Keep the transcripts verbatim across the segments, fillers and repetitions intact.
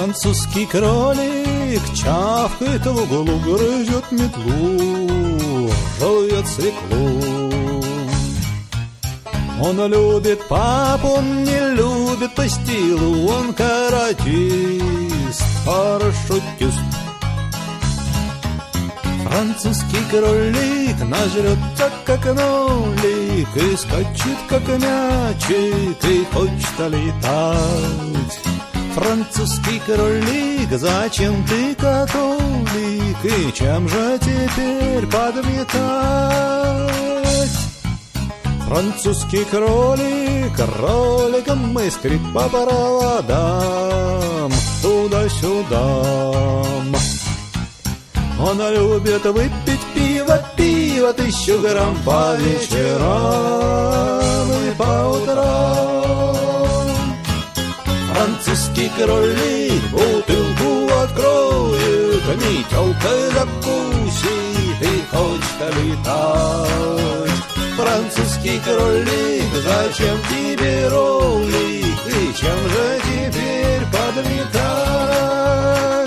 Французский кролик чавкает в углу, грызет метлу, жует свеклу. Он любит папу, он не любит постилу, он каратист, парашютист. Французский кролик нажрется, как нолик, и скачет, как мячик, и хочет летать. Французский кролик, зачем ты католик, и чем же теперь подметать? Французский кролик кроликом искрит по проводам туда-сюда. Он любит выпить пиво, пиво тысячу грамм по вечерам и по утрам. Французский кролик бутылку откроет, метелкой закусит и хочет летать. Французский кролик, зачем тебе ролик, и чем же теперь подметать?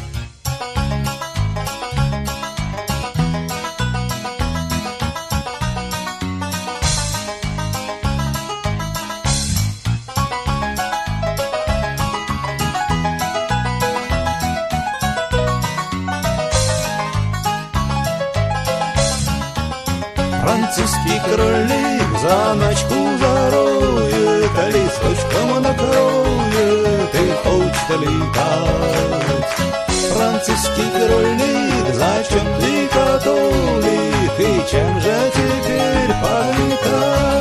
Французский кролик заначку зароет, листочком накроет и хочет летать. Французский кролик, зачем ты католик, и чем же теперь подметать?